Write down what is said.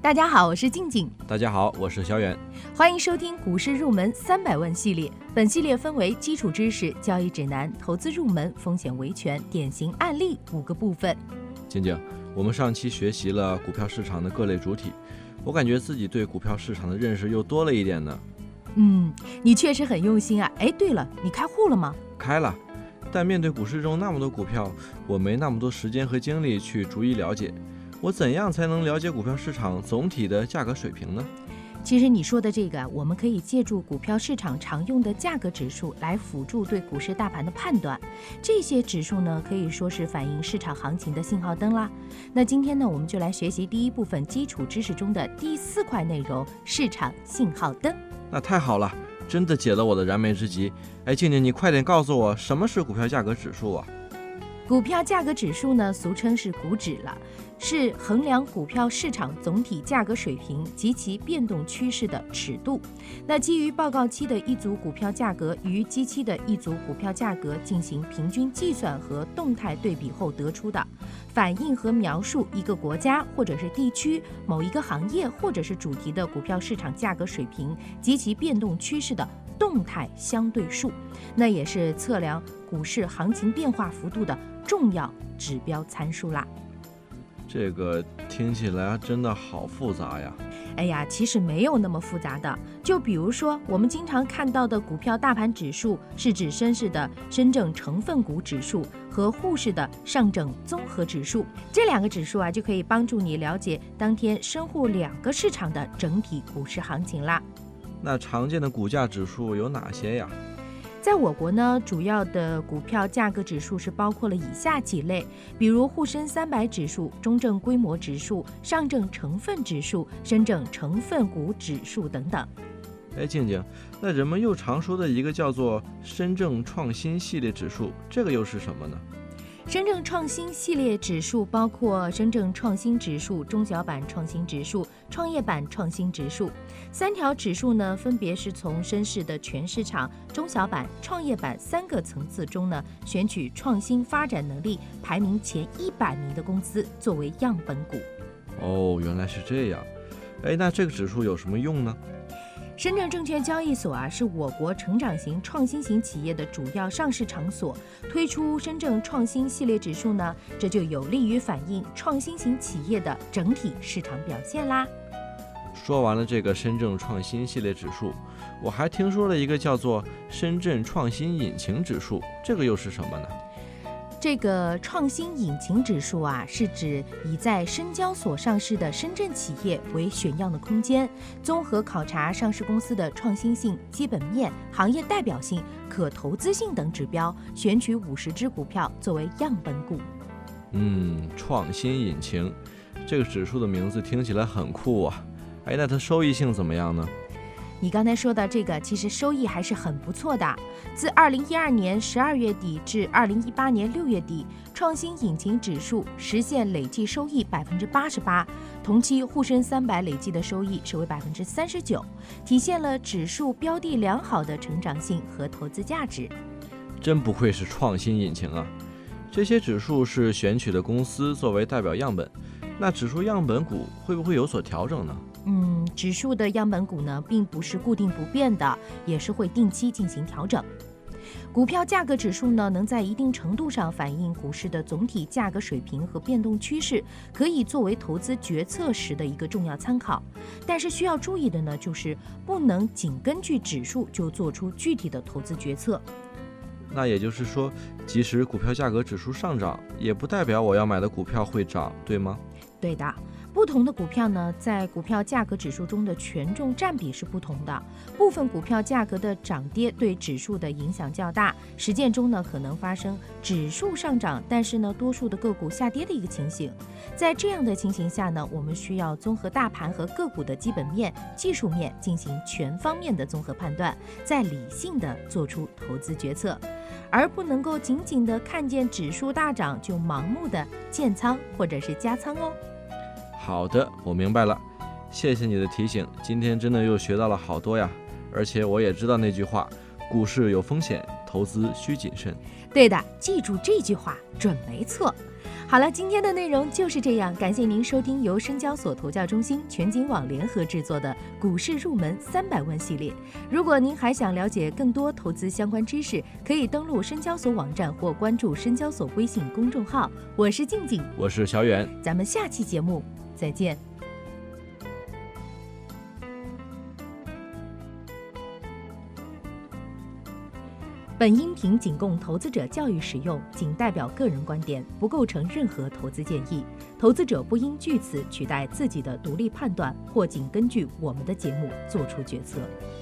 大家好，我是静静。 大家好，我是小远。 欢迎收听股市入门300问系列。本系列分为基础知识、交易指南、投资入门、风险维权、典型案例5个部分。 静静，我们上期学习了股票市场的各类主体，我感觉自己对股票市场的认识又多了一点呢。 你确实很用心啊。对了，你开户了吗？ 开了，但面对股市中那么多股票，我没那么多时间和精力去逐一了解。我怎样才能了解股票市场总体的价格水平呢？ 其实你说的这个，我们可以借助股票市场常用的价格指数来辅助对股市大盘的判断。这些指数呢，可以说是反映市场行情的信号灯啦。那今天呢，我们就来学习第一部分基础知识中的第4块内容——市场信号灯。 那太好了，真的解了我的燃眉之急。静静，你快点告诉我，什么是股票价格指数啊？ 股票价格指数呢，俗称是股指了，是衡量股票市场总体价格水平及其变动趋势的尺度。那基于报告期的一组股票价格与基期的一组股票价格进行平均计算和动态对比后得出的，反映和描述一个国家或者是地区某一个行业或者是主题的股票市场价格水平及其变动趋势的动态相对数，那也是测量股市行情变化幅度的重要指标参数啦。 这个听起来真的好复杂呀。 其实没有那么复杂的。就比如说我们经常看到的股票大盘指数，是指深市的深证成分股指数和沪市的上证综合指数，这2个指数就可以帮助你了解当天深沪2个市场的整体股市行情啦。 那常见的股价指数有哪些呀？ 在我国呢，主要的股票价格指数是包括了以下几类，比如沪深300指数、中证规模指数、上证成分指数、深证成分股指数等等。 静静，那人们又常说的一个叫做深证创新系列指数，这个又是什么呢？ 深证创新系列指数包括深证创新指数、中小板创新指数、创业板创新指数3条指数呢，分别是从深市的全市场、中小板、创业板3个层次中呢，选取创新发展能力排名前100名的公司作为样本股。 原来是这样。那这个指数有什么用呢？ 深圳证券交易所是我国成长型创新型企业的主要上市场所，推出深证创新系列指数呢，这就有利于反映创新型企业的整体市场表现啦。 说完了这个深圳创新系列指数，我还听说了一个叫做深圳创新引擎指数，这个又是什么呢？ 这个创新引擎指数是指以在深交所上市的深圳企业为选样的空间，综合考察上市公司的创新性、基本面、行业代表性、可投资性等指标，选取50只股票作为样本股。 创新引擎，这个指数的名字听起来很酷啊。那它收益性怎么样呢？ 你刚才说的这个其实收益还是很不错的。自2012年12月底至2018年6月底，创新引擎指数实现累计收益88%，同期沪深300累计的收益是为39%，体现了指数标的良好的成长性和投资价值。 真不愧是创新引擎啊！这些指数是选取的公司作为代表样本，那指数样本股会不会有所调整呢？ 指数的样本股呢，并不是固定不变的，也是会定期进行调整。股票价格指数呢，能在一定程度上反映股市的总体价格水平和变动趋势，可以作为投资决策时的一个重要参考。但是需要注意的呢，就是不能仅根据指数就做出具体的投资决策。 那也就是说，即使股票价格指数上涨，也不代表我要买的股票会涨，对吗？ 对的。不同的股票呢，在股票价格指数中的权重占比是不同的。部分股票价格的涨跌对指数的影响较大，实践中呢可能发生指数上涨，但是呢多数的个股下跌的一个情形。在这样的情形下呢，我们需要综合大盘和个股的基本面、技术面进行全方面的综合判断，再理性的做出投资决策，而不能够仅仅的看见指数大涨就盲目的建仓或者是加仓哦。 好的，我明白了，谢谢你的提醒，今天真的又学到了好多呀。而且我也知道那句话，股市有风险， 投资需谨慎。 对的，记住这句话准没错。好了，今天的内容就是这样，感谢您收听由深交所投教中心、全景网联合制作的股市入门300问系列。如果您还想了解更多投资相关知识，可以登录深交所网站或关注深交所微信公众号。我是静静， 我是小远， 咱们下期节目再见。本音频仅供投资者教育使用，仅代表个人观点，不构成任何投资建议。投资者不应据此取代自己的独立判断，或仅根据我们的节目做出决策。